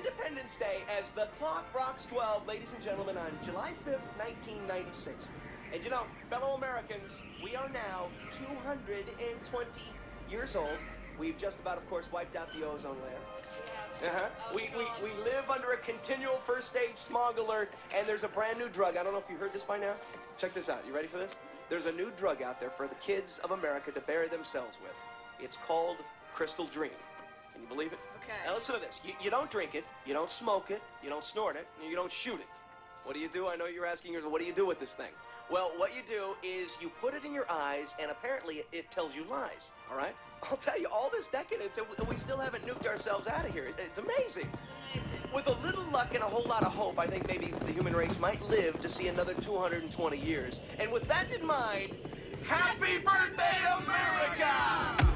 Independence Day as the clock rocks 12, ladies and gentlemen, on July 5th, 1996. And you know, fellow Americans, we are now 220 years old. We've just about, of course, wiped out the ozone layer. We live under a continual first stage smog alert, and there's a brand new drug. I don't know if you heard this by now. Check this out. You ready for this? There's a new drug out there for the kids of America to bury themselves with. It's called Crystal Dream. Can you believe it? Okay. Now listen to this. You don't drink it, you don't smoke it, you don't snort it, and you don't shoot it. What do you do? I know you're asking yourself, what do you do with this thing? Well, what you do is you put it in your eyes, and apparently it tells you lies, all right? I'll tell you, all this decadence, and we still haven't nuked ourselves out of here. It's amazing. It's amazing. With a little luck and a whole lot of hope, I think maybe the human race might live to see another 220 years. And with that in mind, happy birthday, America!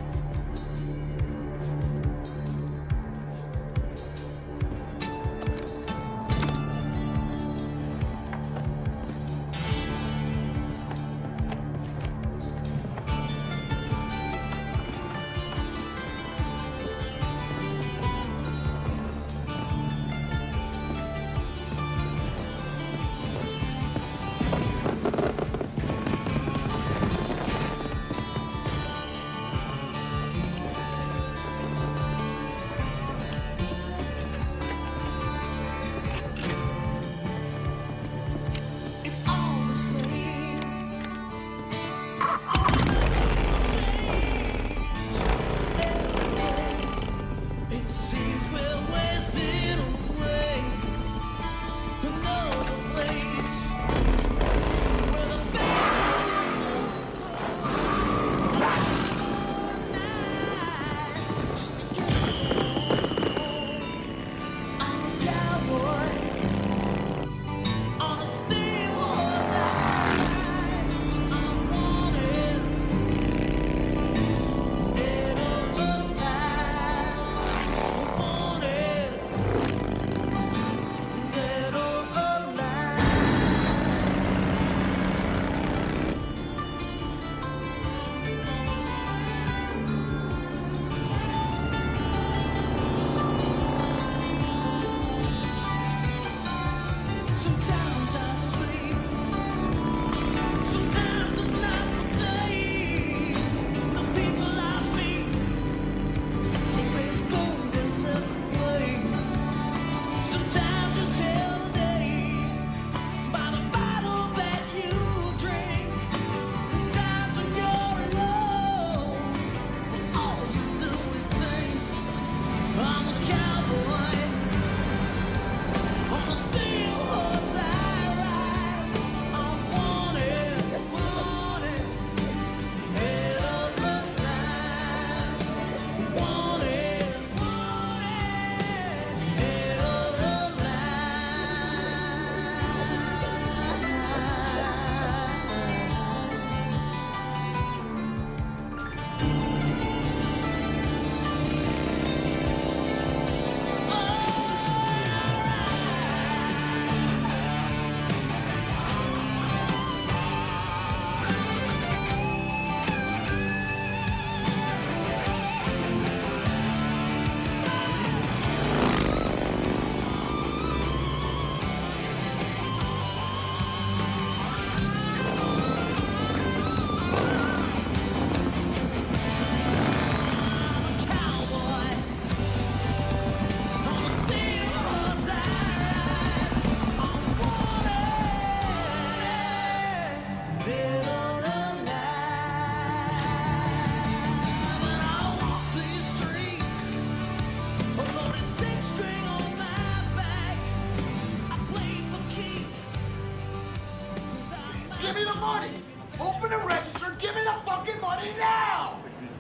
Give me the money! Open the register, give me the fucking money now!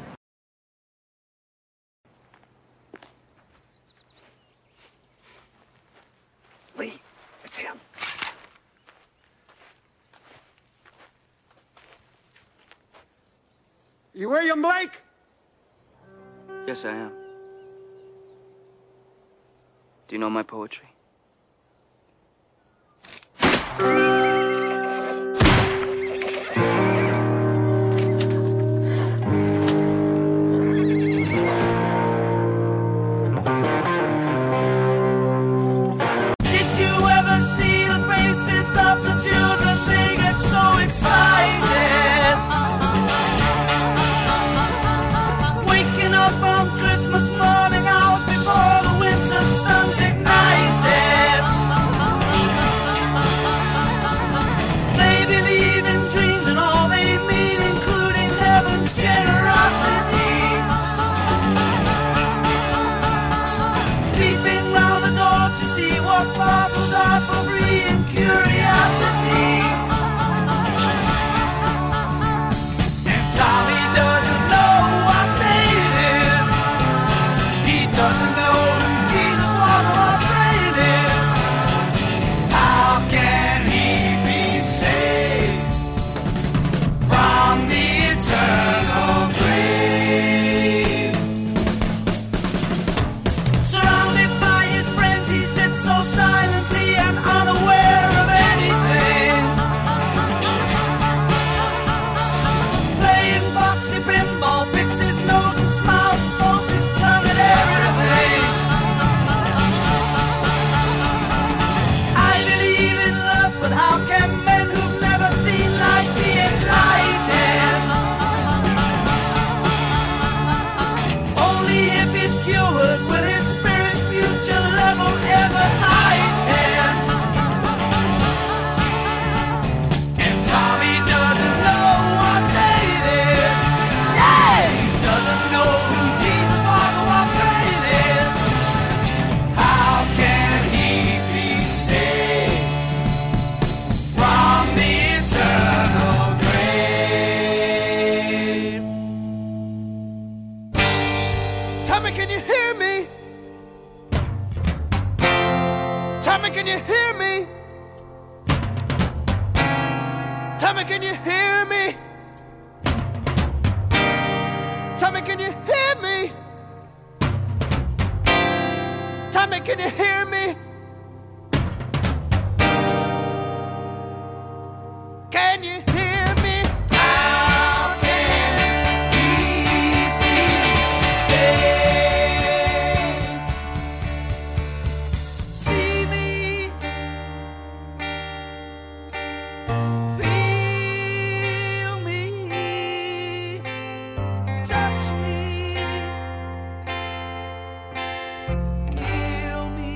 Lee, it's him. You William Blake? Yes, I am. Do you know my poetry? peeping round the door to see what parcels are for free and curiosity. And Tommy doesn't know what day it is. He doesn't know who Jesus was or what day it is. How can he be saved from the eternal grave? Surrounded by his friends, he sits so silently and unaware of anything. Playing foxy pinball, picks his nose and smiles and folds his tongue at everything. I believe in love, but how can men who've never seen light be enlightened? Only if he's cured will his spirit's future level ever heighten. And Tommy doesn't know what day it is. Yeah, he doesn't know who Jesus was or what day it is. How can he be saved from the eternal grave? Tommy, can you hear me? Tommy, can you hear me? Tommy, can you hear me? Tommy, can you hear me? Tommy, can you hear me? Can you hear me? How can he be saved? See me, feel me, touch me, heal me.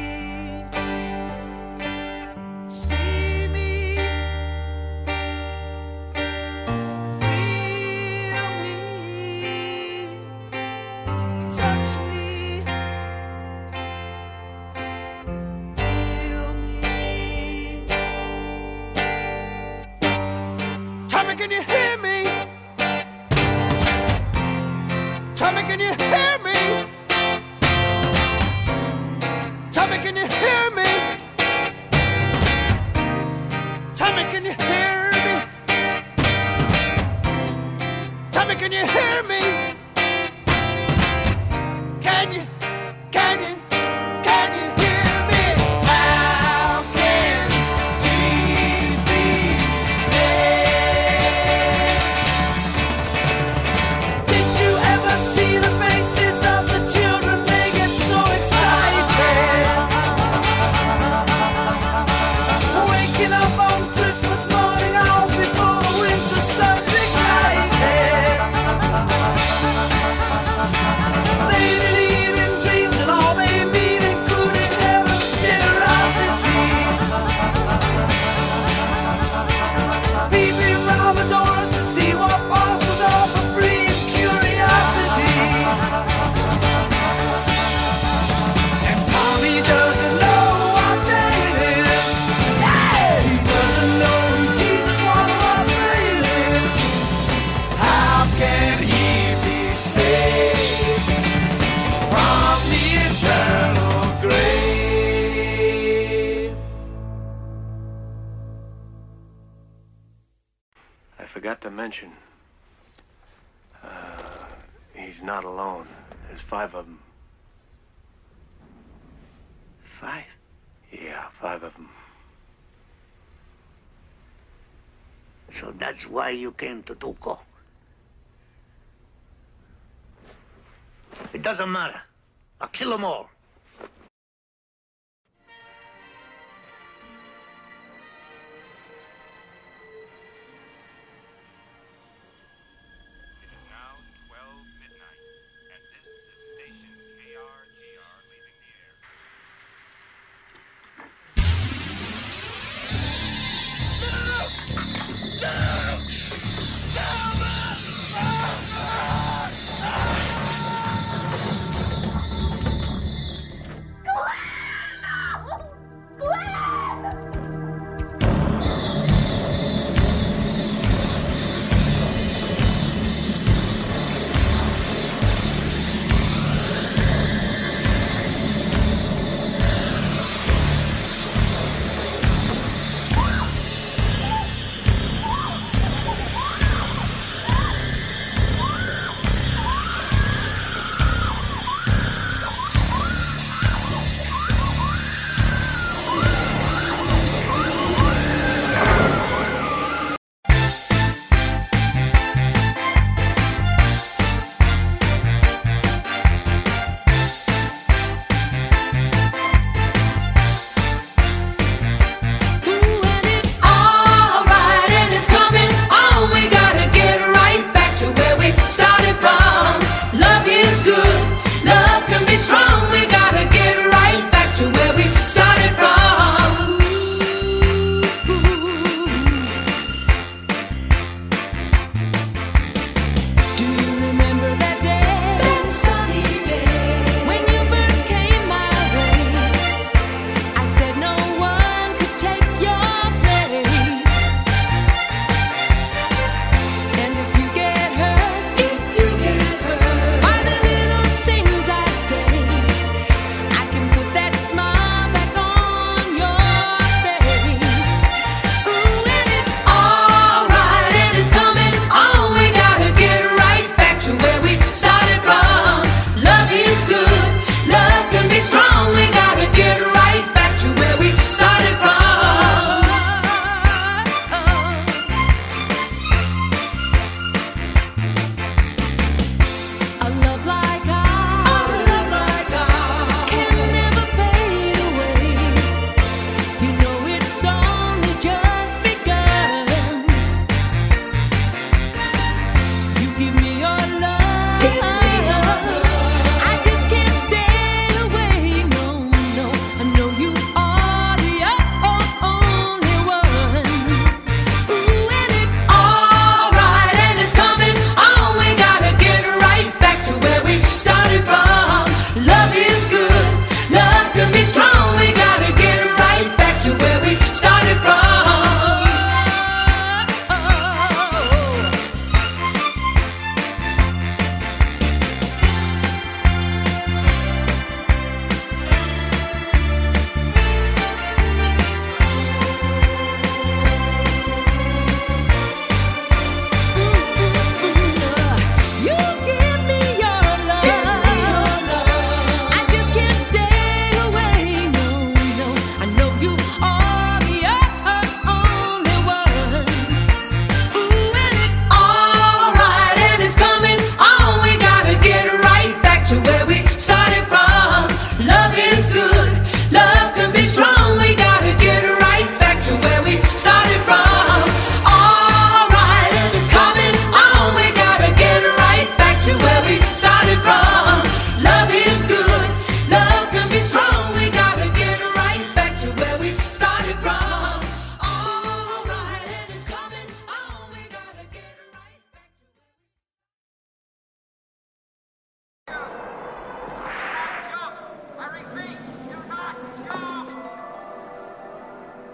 See me, feel me, touch me, heal me. Tommy, can you hear me? Tommy, can you hear me? Tommy, can you hear me? Tommy, can you hear me? Tommy, can you hear me? Can you hear me? How can he be saved? Did you ever see the faces of the children? They get so excited. Waking up on Christmas morning, hours before the winter sun ignited. They believe in dreams and all they mean, including heaven's generosity. Peeping round the doors to see what parcels are for free and curiosity. And Tommy doesn't know what day it is. Yeah, he doesn't know who Jesus was or what day it is. How can he be saved from the eternal grave? I forgot to mention, he's not alone. There's 5 of them. 5? Yeah, 5 of them. So that's why you came to Tuco. It doesn't matter. I'll kill them all. It is now 12 midnight, and this is station KRGR leaving the air.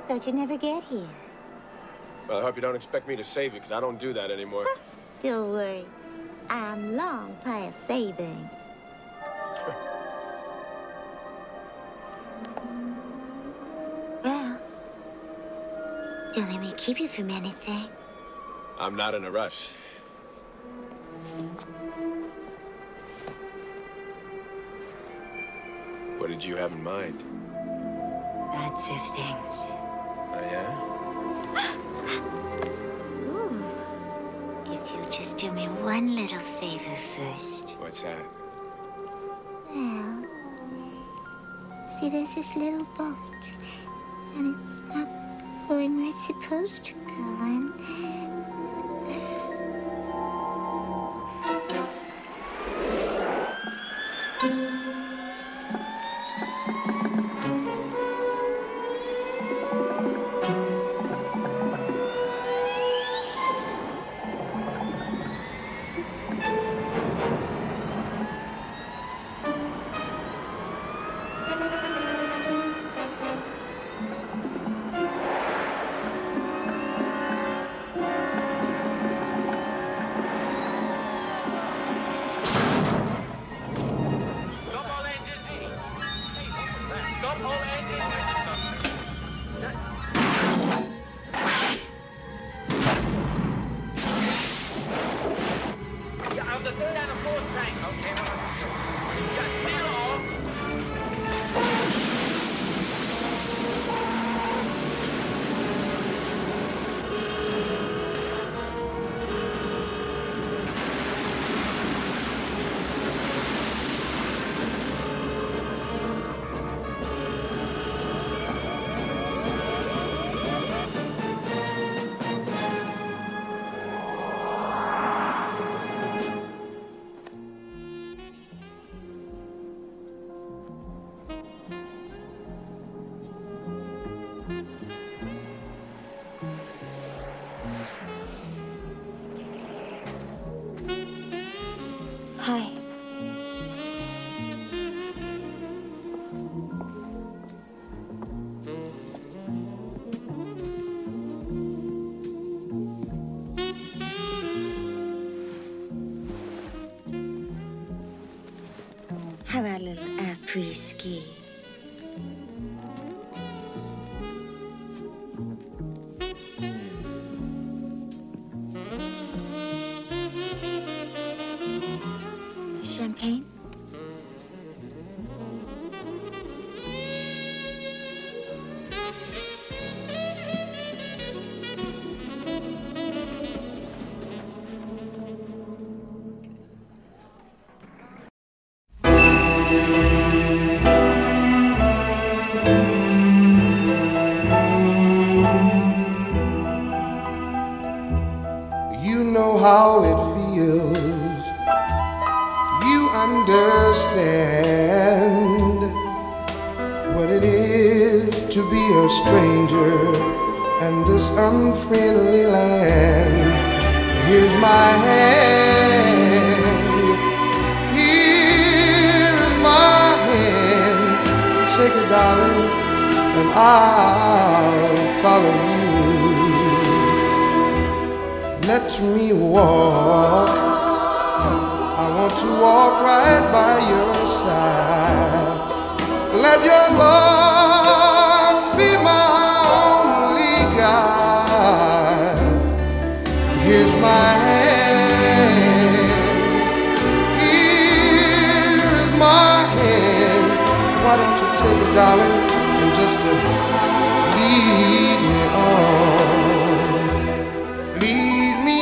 Thought you'd never get here. Well, I hope you don't expect me to save you, because I don't do that anymore. Don't worry. I'm long past saving. Well, don't let me keep you from anything. I'm not in a rush. What did you have in mind? Lots of things. Oh, yeah? Ooh. If you just do me one little favor first. What's that? Well, see, there's this little boat, and it's not going where it's supposed to go, and... Hi. How about a little après-ski? Champagne? You know how it feels. You understand what it is to be a stranger in this unfriendly land. Here's my hand. Here's my hand. Take it, darling, and I'll follow you. Let me walk. I want to walk right by your side. Let your love be my only guide. Here's my hand. Here's my hand. Why don't you take it, darling, and just to lead me on. Lead me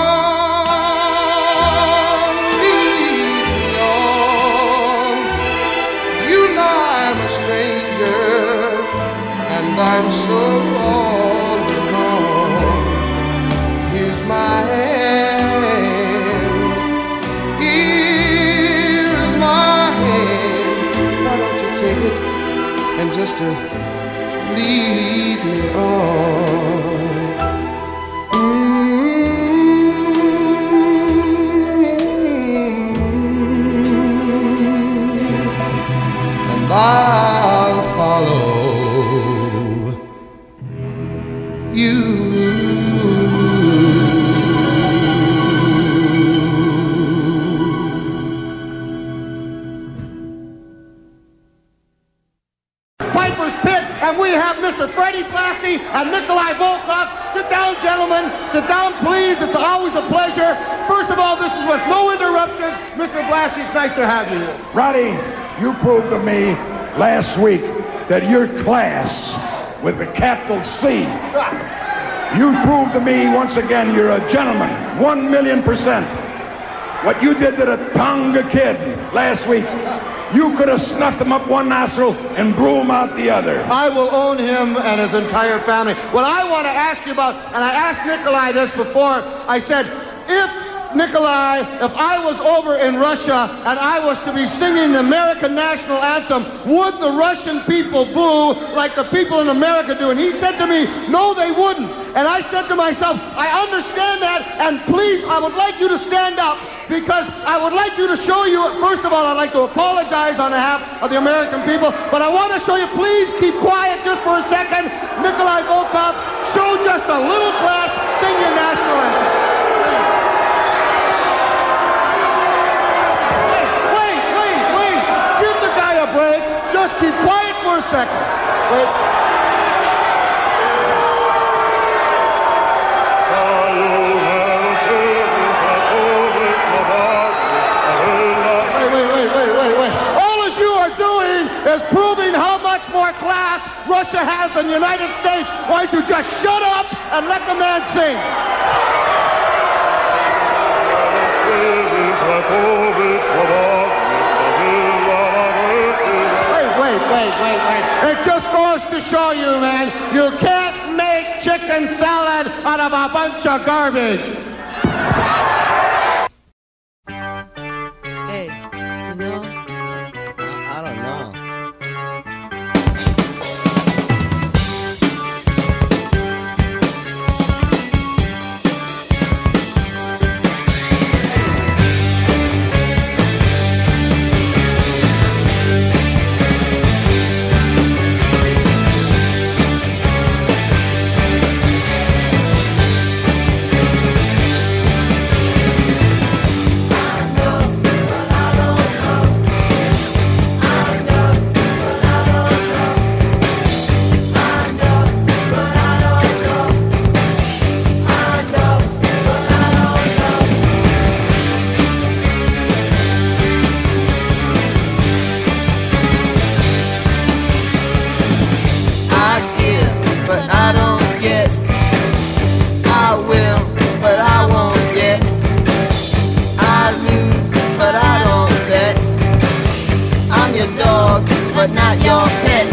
on, lead me on. You know I'm a stranger, and I'm so all alone. Here's my hand, here's my hand. Why don't you take it and just lead me on? And I'll follow Piper's Pit, and we have Mr. Freddie Blassie and Nikolai Volkov. Sit down, gentlemen. Sit down, please. It's always a pleasure. First of all, this is with no interruptions. Mr. Blassie, it's nice to have you here. Roddy, you proved to me last week that your class with the capital C, you proved to me once again you're a gentleman, 1,000,000%. What you did to the Tonga kid last week, you could have snuffed him up one nostril and blew him out the other. I will own him and his entire family. What I want to ask you about, and I asked Nikolai this before, I said, if I was over in Russia and I was to be singing the American national anthem, would the Russian people boo like the people in America do? And he said to me, no, they wouldn't. And I said to myself, I understand that, and please, I would like you to stand up, because I would like you to show you, first of all, I'd like to apologize on behalf of the American people, but I want to show you, please keep quiet just for a second. Nikolai Volkov, show just a little class, sing your national anthem. Break. Just keep quiet for a second. Wait. Wait. All as you are doing is proving how much more class Russia has than the United States. Why don't you just shut up and let the man sing? Wait. It just goes to show you, man, you can't make chicken salad out of a bunch of garbage. Hey, you know? I don't know. But not your pet.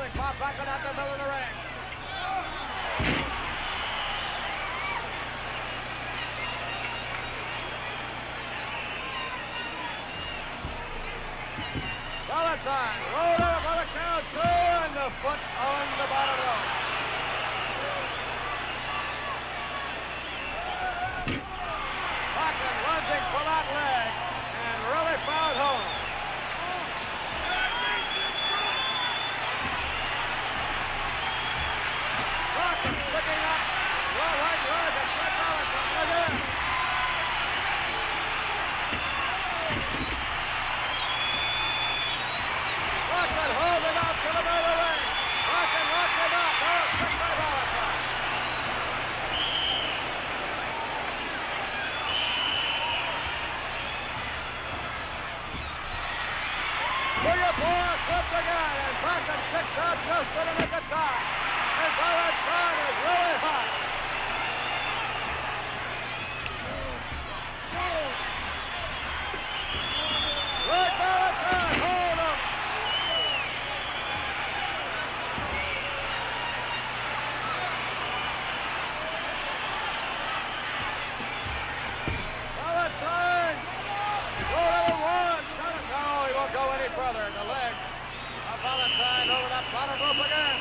Rolling pop back and out the middle of the ring. Valentine rolled over for the count, 2, and the foot on the bottom rope. Bachman lunging for that leg and really found home. Bachman picking up the right leg and Fred Valentine again. Bachman holds him up to the middle of the ring. Bachman locks him up. Oh, Fred Valentine. Singapore flipped again, and Bachman kicks out just in the nick of time. And Valentine is really hot. Greg Valentine, hold him. Valentine, roll number 1. No, he won't go any further. The legs of Valentine over that bottom rope again.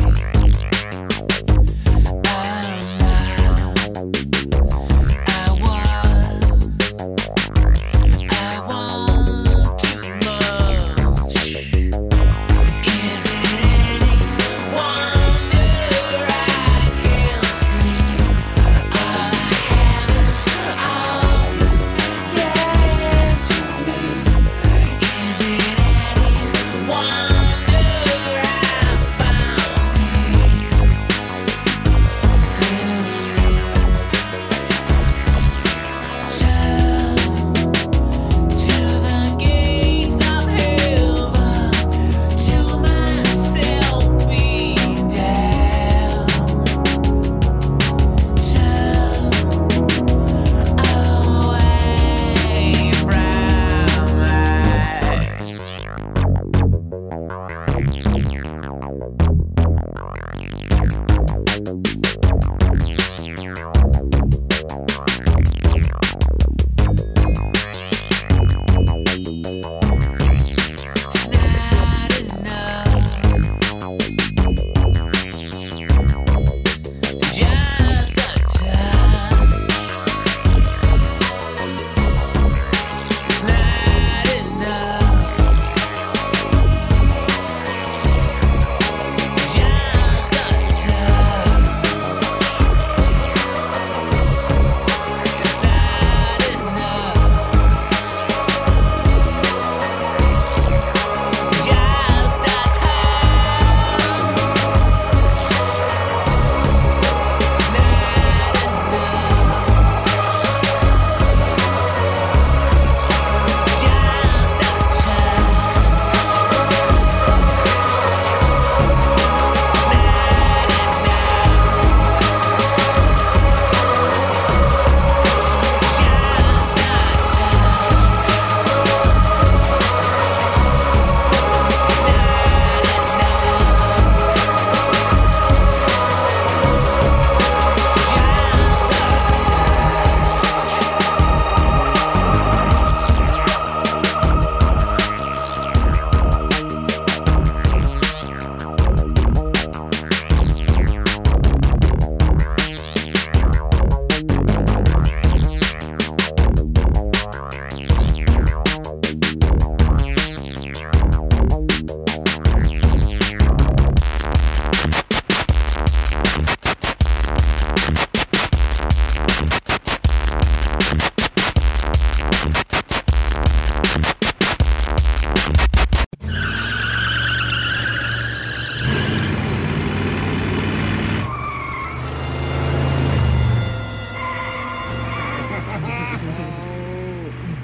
I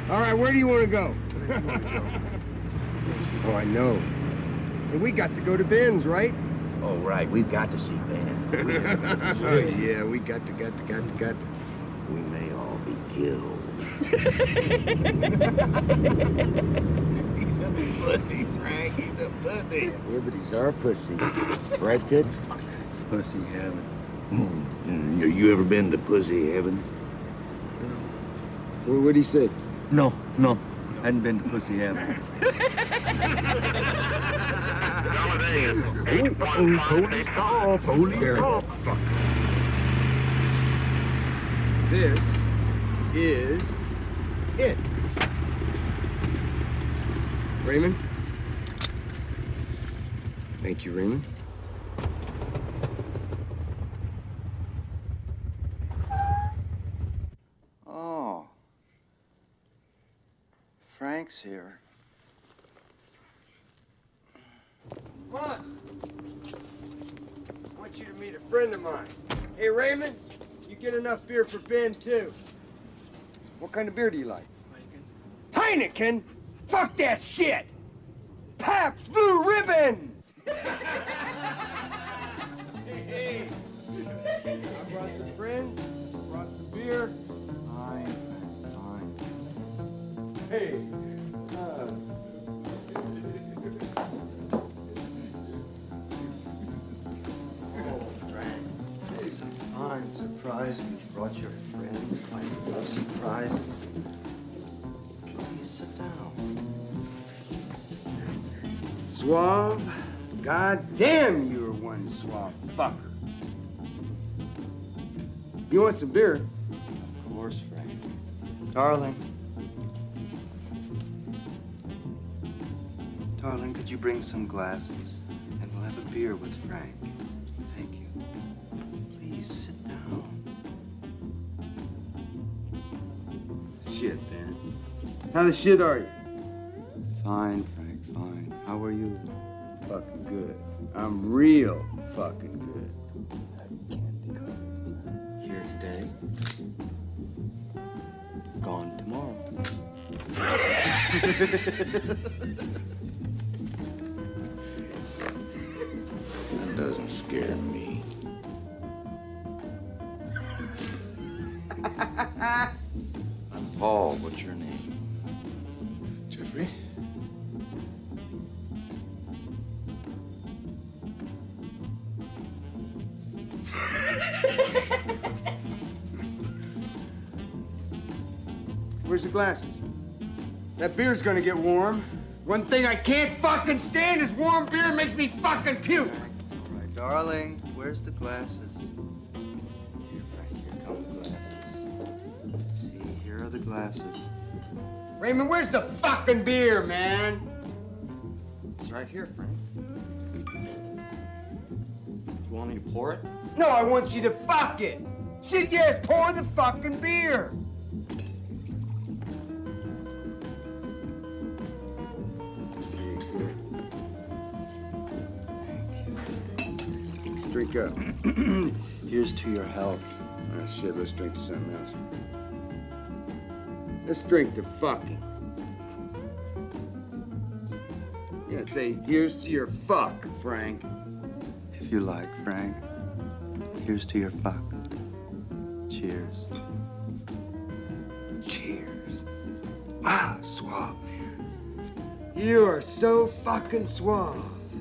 All right, where do you want to go? Oh, I know. And we got to go to Ben's, right? Oh, right. We've got to see Ben. Yeah, we got to. We may all be killed. He's a pussy, Frank. He's a pussy. Yeah, but he's our pussy. Right, Tits? Pussy heaven. You ever been to pussy heaven? What'd he say? No. Hadn't been to pussy heaven. Police call. Fuck. This is it. Raymond? Thank you, Raymond. Oh. Frank's here. Come on. I want you to meet a friend of mine. Hey, Raymond, you get enough beer for Ben, too. What kind of beer do you like? Heineken. Heineken? Fuck that shit! Pabst Blue Ribbon! Hey. I brought some friends, brought some beer. Fine, Frank, fine. Hey. This is a fine surprise. You brought your friends. I love surprises. Please sit down. Suave? God damn, you're one suave fucker. You want some beer? Of course, Frank. Darling. Darling, could you bring some glasses? And we'll have a beer with Frank. Thank you. Please sit down. Shit, man. How the shit are you? Fine, Frank, fine. How are you? Fucking good. I'm real fucking good. Here today, gone tomorrow. That doesn't scare me. I'm Paul. What's your name? Jeffrey? Where's the glasses? That beer's gonna get warm. One thing I can't fucking stand is warm beer. It makes me fucking puke. All right, darling. Where's the glasses? Here, Frank. Here come the glasses. See, here are the glasses. Raymond, where's the fucking beer, man? It's right here, Frank. You want me to pour it? No, I want you to fuck it. Shit, yes, pour the fucking beer. Let's drink up. Here's to your health. Ah, shit, let's drink to something else. Let's drink to fucking. Yeah, say, here's to your fuck, Frank. If you like, Frank. Here's to your fuck. Cheers. Cheers. Wow, suave, man. You are so fucking suave.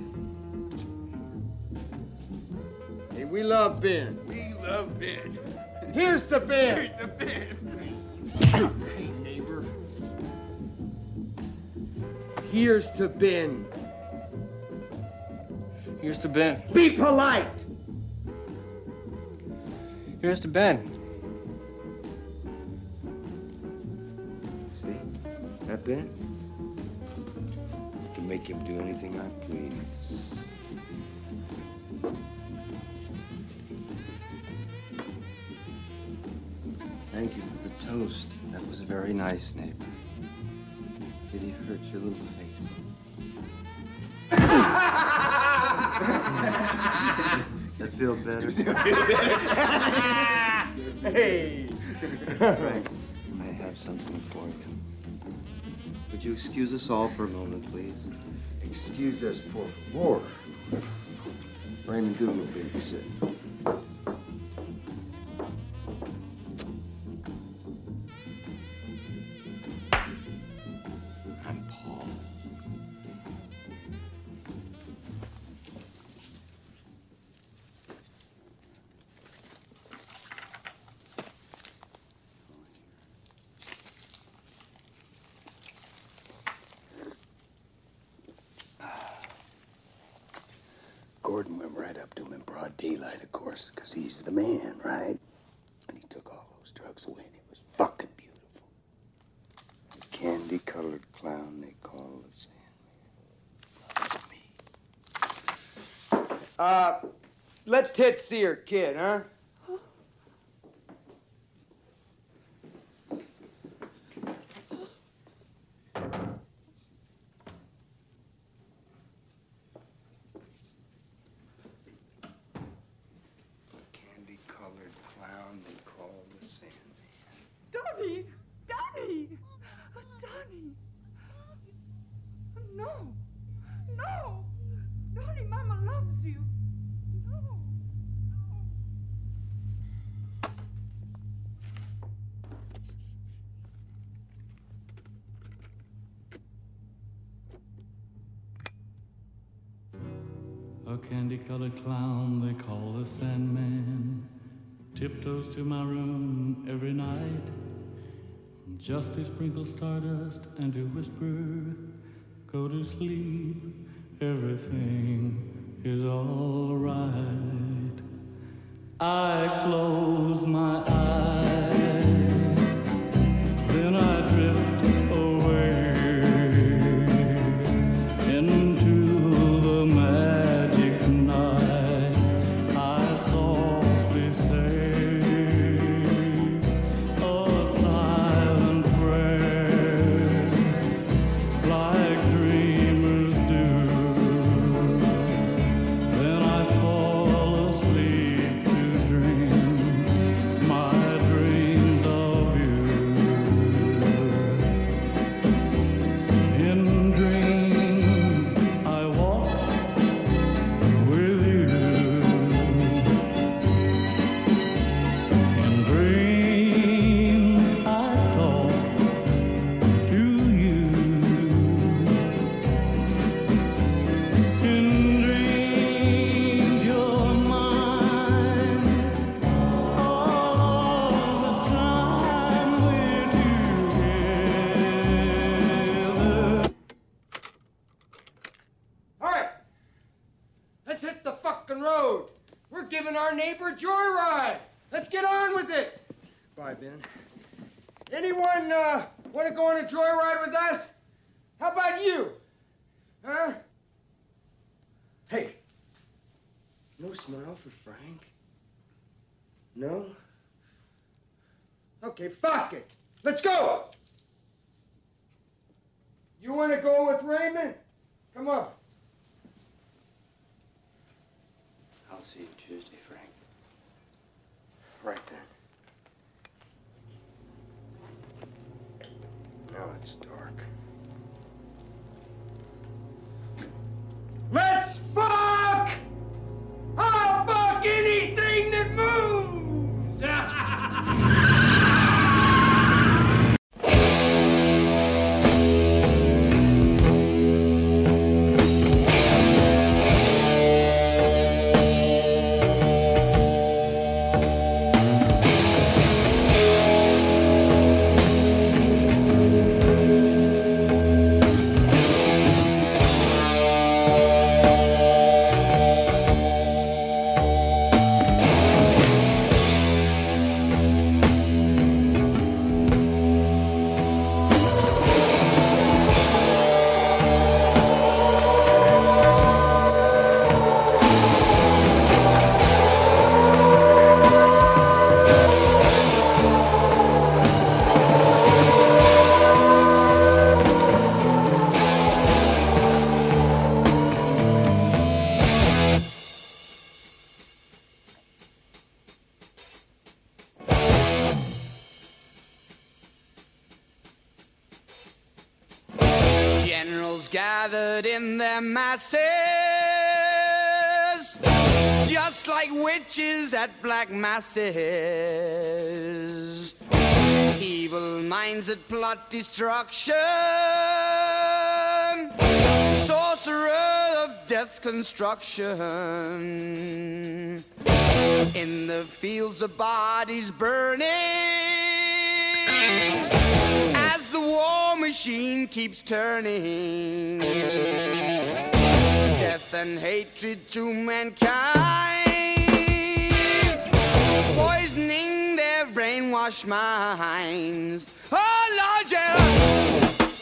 Hey, we love Ben. We love Ben. Here's to Ben. Here's to Ben. Hey, neighbor. Here's to Ben. Here's to Ben. Be polite. Here's to Ben. See? That Ben? I can make him do anything I please. Thank you for the toast. That was very nice, neighbor. Did he hurt your little face? That feel better? Hey! Frank, I have something for you. Would you excuse us all for a moment, please? Excuse us, por favor. Raymond Dugan will babysit. I'm Paul. Gordon went right up to him in broad daylight, of course, because he's the man, right? And he took all those drugs away, and it was fucking beautiful. The candy-colored clown they call the Sandman. Let Tit see her kid, huh? Candy-colored clown they call the Sandman. Donnie! Donnie! Donnie! No! No! Donnie, Mama loves you. No! A candy-colored clown they call the Sandman tiptoes to my room every night just to sprinkle stardust and to whisper, go to sleep, everything is all right. I close my eyes, then I drift away into the magic night. I softly say a silent prayer, like dreamers do. Then I fall asleep to dream my dreams of you. In dreams I walk with you. In dreams I talk to you. In dreams you're mine all the time we're together. All right. Let's hit the fucking road. We're giving our neighbor a joyride. Let's get on with it. Bye, Ben. Anyone want to go on a joyride with us? How about you? Huh? Hey. No smile for Frank? No? Okay, fuck it. Let's go. You want to go with Raymond? Come on. I'll see you Tuesday, Frank. Right then. Now it's dark. Let's fuck! I'll fuck anything that moves! Generals gathered in their masses, just like witches at black masses. Evil minds that plot destruction, sorcerer of death's construction. In the fields of bodies burning, as the war machine keeps turning. Death and hatred to mankind, poisoning their brainwashed minds. Oh Lord, yeah.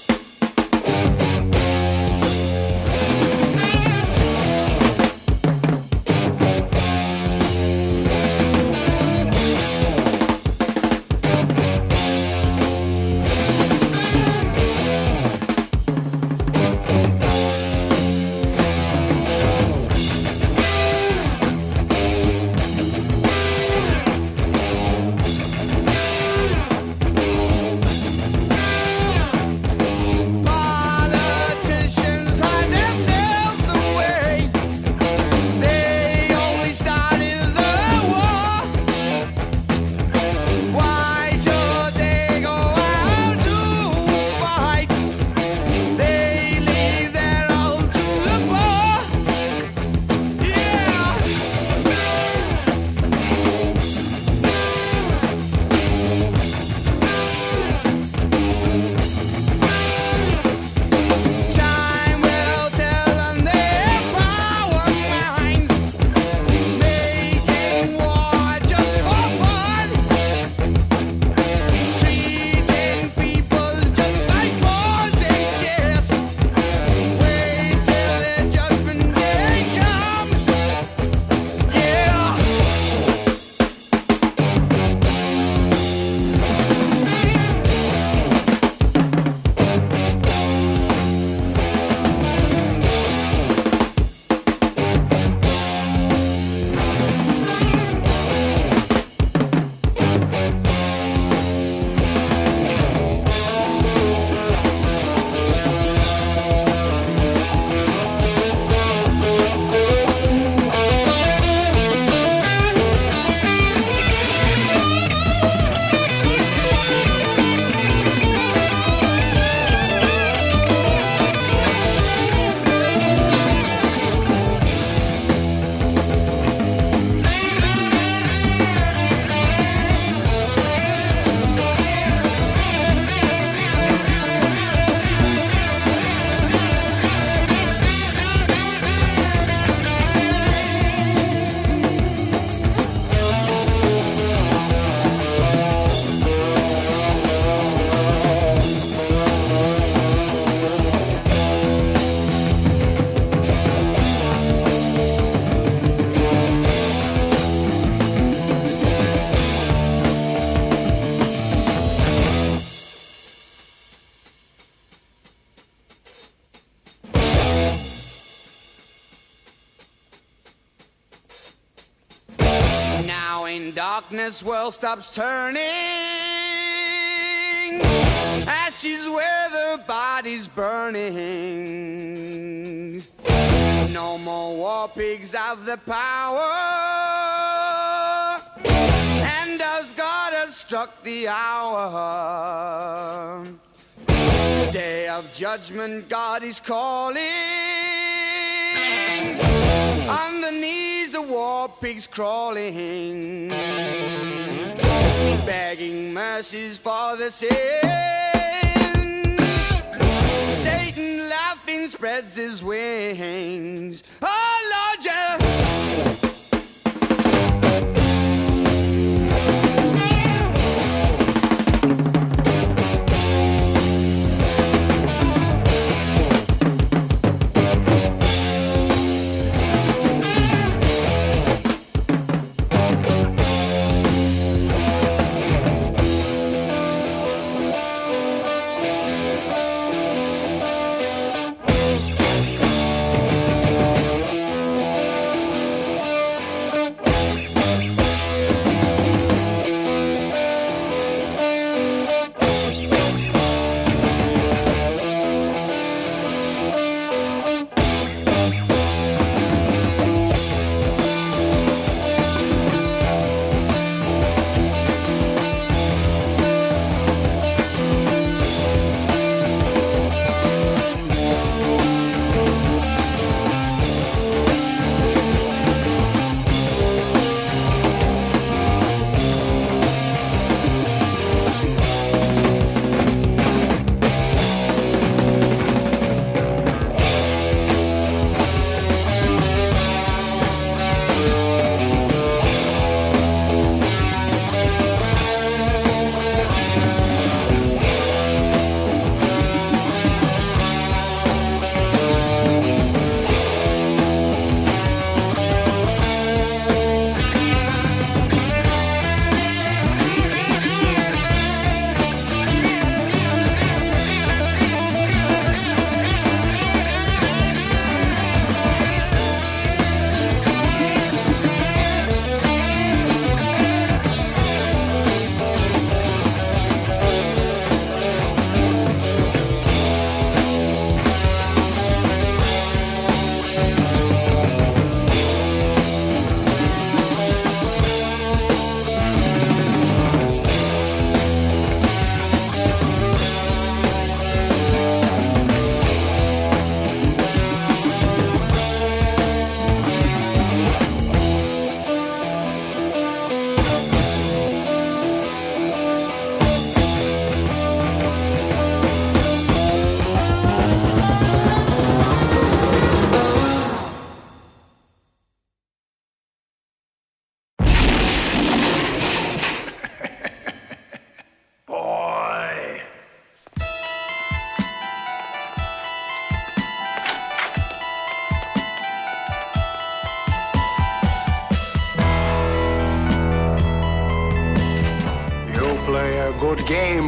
Darkness world stops turning, ashes where the body's burning. No more war pigs have the power, and as God has struck the hour, day of judgment God is calling. On the knees the war pigs crawling, begging mercies for the sins. Satan laughing spreads his wings. Oh Lord, yeah.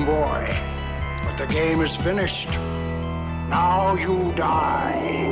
boy. But the game is finished. Now you die.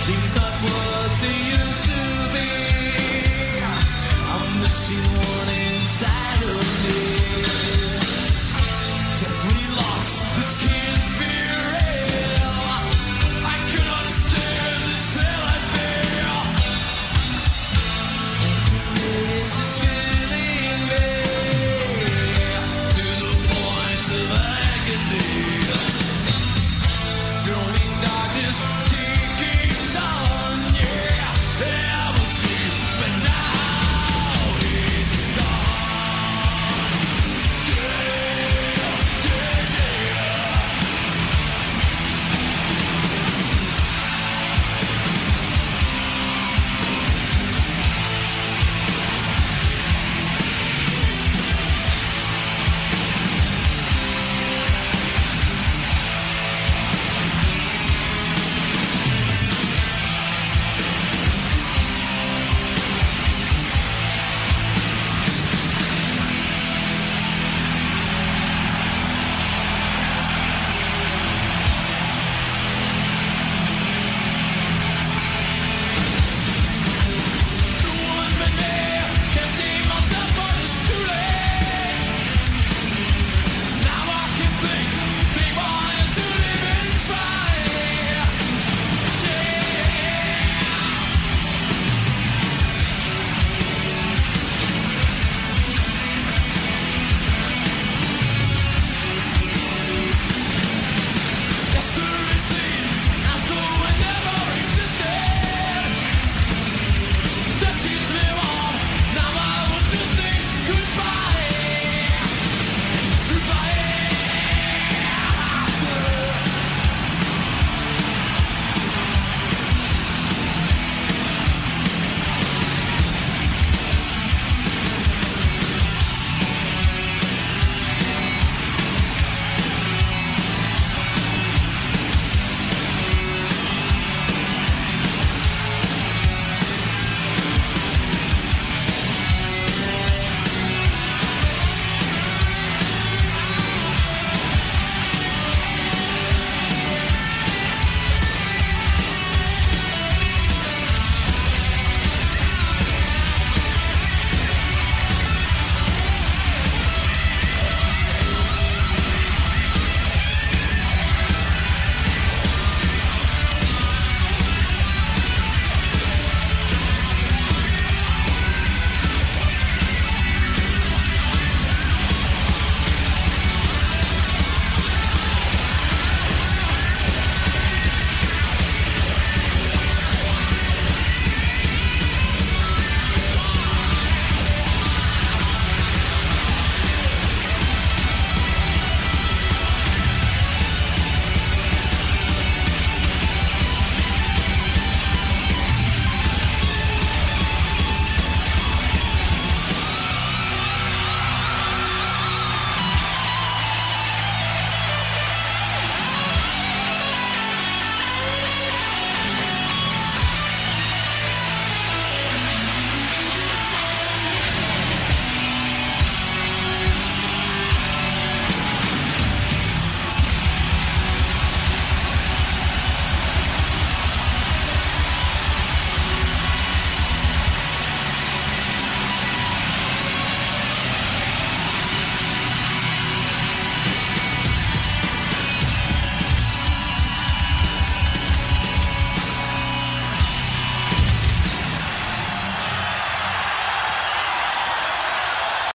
Things that were deep